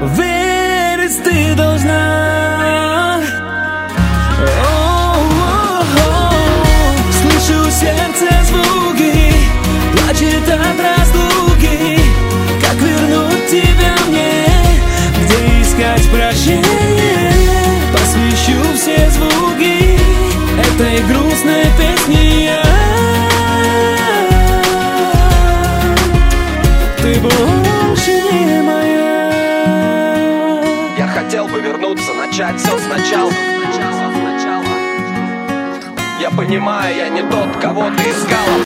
верить ты должна. Слышу сердце звуки, плачет от разлуки. Как вернуть тебя мне, где искать прощение? Посвящу все звуки этой грустной песни я. Ты больше не моя. Я хотел бы вернуться, начать все сначала. Я понимаю, я не тот, кого ты искала.